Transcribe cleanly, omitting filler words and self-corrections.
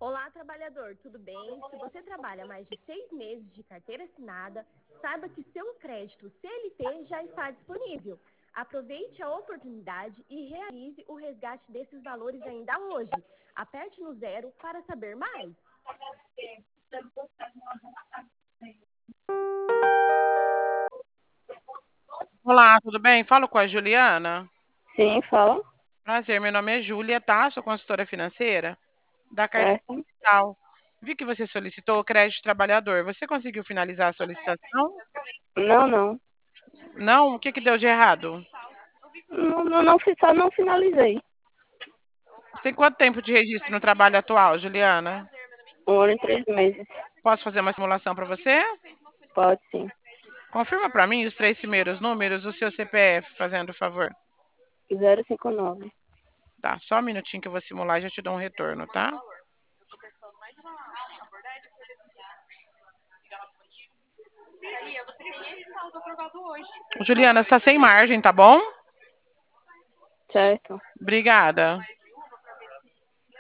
Olá, trabalhador, tudo bem? Se você trabalha mais de 6 meses de carteira assinada, saiba que seu crédito CLT já está disponível. Aproveite a oportunidade e realize o resgate desses valores ainda hoje. Aperte no zero para saber mais. Olá, tudo bem? Falo com a Juliana. Sim, fala. Prazer, meu nome é Júlia, tá? Sou consultora financeira da Carteira Certo. Digital. Vi que você solicitou o crédito trabalhador. Você conseguiu finalizar a solicitação? Não, não. Não? O que deu de errado? Só não finalizei. Você tem quanto tempo de registro no trabalho atual, Juliana? 1 ano e 3 meses. Posso fazer uma simulação para você? Pode sim. Confirma para mim os 3 primeiros números do seu CPF, fazendo o favor. 059. Tá, só um minutinho que eu vou simular e já te dou um retorno, tá? Juliana, está sem margem, tá bom? Certo. Obrigada.